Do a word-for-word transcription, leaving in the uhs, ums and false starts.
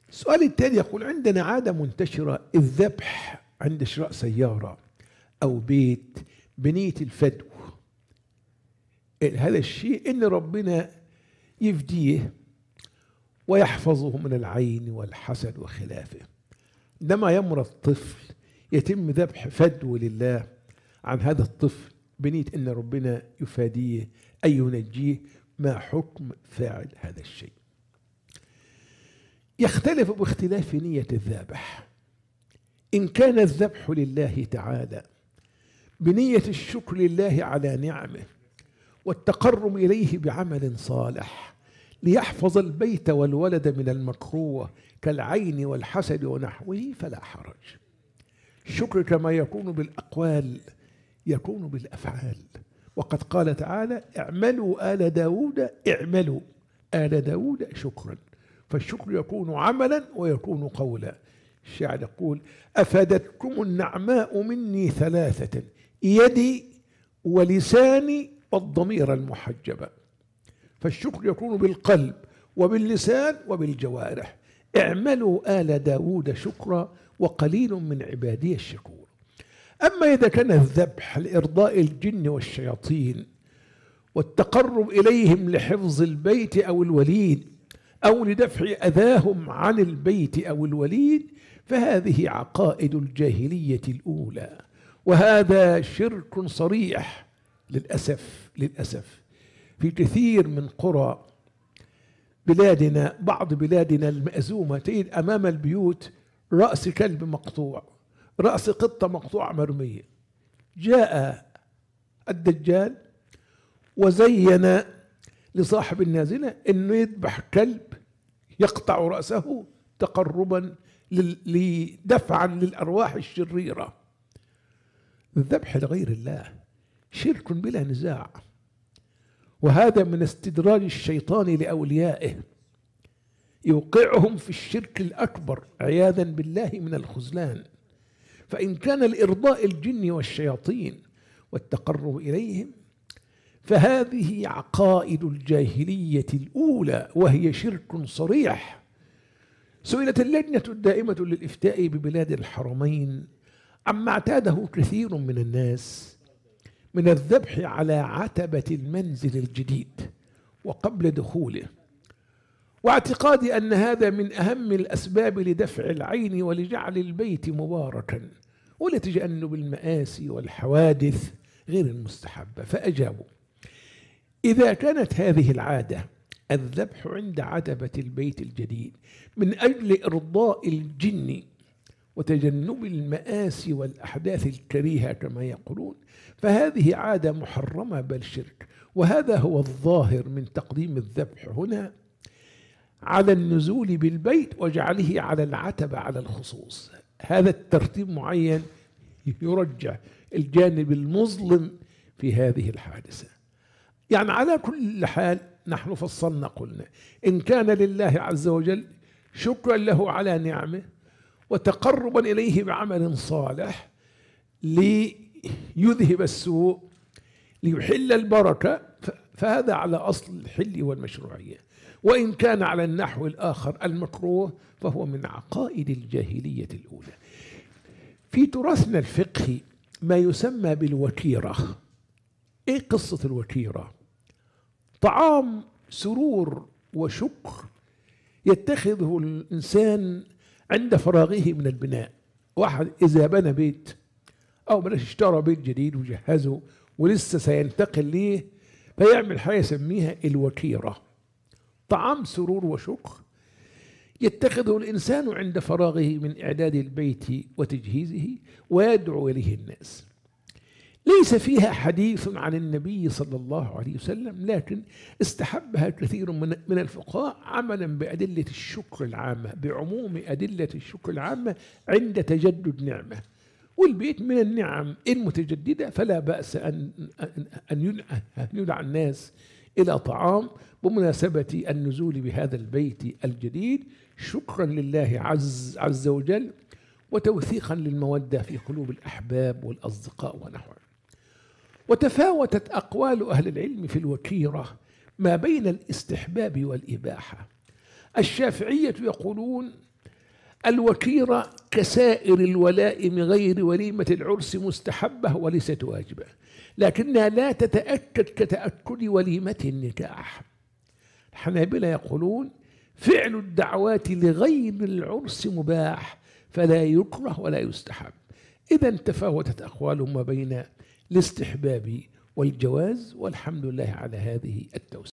السؤال التالي يقول: عندنا عادة منتشرة الذبح عند شراء سيارة أو بيت بنية الفدو. هذا الشيء إن ربنا يفديه ويحفظه من العين والحسد وخلافه. عندما يمرض طفل يتم ذبح فدو لله عن هذا الطفل بنية إن ربنا يفاديه أي ينجيه. ما حكم فاعل هذا الشيء؟ يختلف باختلاف نية الذابح. إن كان الذبح لله تعالى بنية الشكر لله على نعمه والتقرب إليه بعمل صالح ليحفظ البيت والولد من المكروه كالعين والحسد ونحوه فلا حرج. الشكر كما يكون بالأقوال يكون بالأفعال، وقد قال تعالى: اعملوا آل داود اعملوا آل داود شكرا. فالشكر يكون عملا ويكون قولا. الشاعر يقول: أفادتكم النعماء مني ثلاثة: يدي ولساني والضمير المحجبة. فالشكر يكون بالقلب وباللسان وبالجوارح. اعملوا آل داود شكرا وقليل من عبادي الشكور. أما إذا كان الذبح لإرضاء الجن والشياطين والتقرب إليهم لحفظ البيت أو الوليد أو لدفع أذاهم عن البيت أو الوليد فهذه عقائد الجاهلية الأولى، وهذا شرك صريح. للأسف للأسف في كثير من قرى بلادنا، بعض بلادنا المأزومة، تجد أمام البيوت رأس كلب مقطوع، رأس قطة مقطوعة مرمية. جاء الدجال وزين لصاحب النازلة أنه يذبح كلب يقطع رأسه تقربا لدفعا للأرواح الشريرة. الذبح لغير الله شرك بلا نزاع، وهذا من استدراج الشيطان لأوليائه يوقعهم في الشرك الأكبر عياذا بالله من الخذلان. فإن كان لإرضاء الجن والشياطين والتقرب إليهم فهذه عقائد الجاهلية الأولى وهي شرك صريح. سئلت اللجنة الدائمة للإفتاء ببلاد الحرمين عما اعتاده كثير من الناس من الذبح على عتبة المنزل الجديد وقبل دخوله، واعتقادي أن هذا من أهم الأسباب لدفع العين ولجعل البيت مباركا ولتجنب المآسي والحوادث غير المستحبة. فأجابوا: إذا كانت هذه العادة الذبح عند عتبة البيت الجديد من أجل إرضاء الجن وتجنب المآسي والأحداث الكريهة كما يقولون فهذه عادة محرمة بل شرك. وهذا هو الظاهر من تقديم الذبح هنا على النزول بالبيت وجعله على العتبة على الخصوص. هذا الترتيب معين يرجع الجانب المظلم في هذه الحادثة. يعني على كل حال نحن فصلنا قلنا إن كان لله عز وجل شكرا له على نعمه وتقربا إليه بعمل صالح ليذهب السوء ليحل البركة فهذا على أصل الحل والمشروعية. وإن كان على النحو الآخر المكروه فهو من عقائد الجاهلية الأولى. في تراثنا الفقهي ما يسمى بالوكيرة. إيه قصة الوكيرة؟ طعام سرور وشكر يتخذه الإنسان عند فراغه من البناء. واحد إذا بنى بيت أو بلاش اشترى بيت جديد وجهزه ولسه سينتقل ليه فيعمل حاجة يسميها الوكيرة، طعام سرور وشكر يتخذه الإنسان عند فراغه من إعداد البيت وتجهيزه ويدعو إليه الناس. ليس فيها حديث عن النبي صلى الله عليه وسلم، لكن استحبها كثير من من الفقهاء عملا بأدلة الشكر العامة، بعموم أدلة الشكر العامة عند تجدد نعمة. والبيت من النعم المتجددة فلا بأس أن أن يدعى الناس إلى طعام بمناسبة النزول بهذا البيت الجديد شكرا لله عز عز وجل وتوثيقا للمودة في قلوب الأحباب والأصدقاء ونحوه. وتفاوتت أقوال أهل العلم في الوكيرة ما بين الاستحباب والإباحة. الشافعية يقولون الوتيرة كسائر الولائم غير وليمة العرس مستحبة وليست واجبة، لكنها لا تتأكد كتأكد وليمة النكاح. الحنابلة يقولون فعل الدعوات لغير العرس مباح فلا يكره ولا يستحب. إذا تفاوتت أقوالهم ما بين الاستحباب والجواز، والحمد لله على هذه التوسعة.